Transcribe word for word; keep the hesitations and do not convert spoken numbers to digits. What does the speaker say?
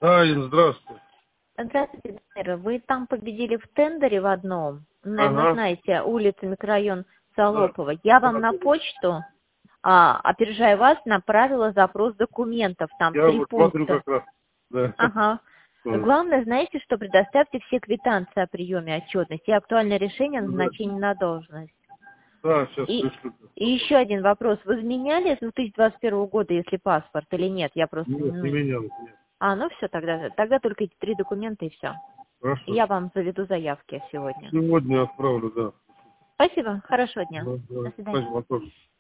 А, Инна, здравствуйте. Здравствуйте, Дамир. Вы там победили в тендере в одном, наверное, Ага, знаете, улица, микрорайон да. Солопова. Я вам Да, на почту, а, опережая вас, направила запрос документов, там я три вот смотрю пункта. как раз. Да. Ага. Главное, знаете, что предоставьте все квитанции о приеме отчетности и актуальное решение о Да, назначении на должность. да, сейчас И, пришлю. и еще один вопрос. Вы изменяли с две тысячи двадцать первого года, если паспорт, или нет? Я просто... Нет, не Ну, менялось, нет. а, ну все, тогда, тогда только эти три документа и все. Хорошо. Я вам заведу заявки сегодня. Сегодня отправлю, да. Спасибо, хорошего дня. Да, да. До свидания. Спасибо, Антон.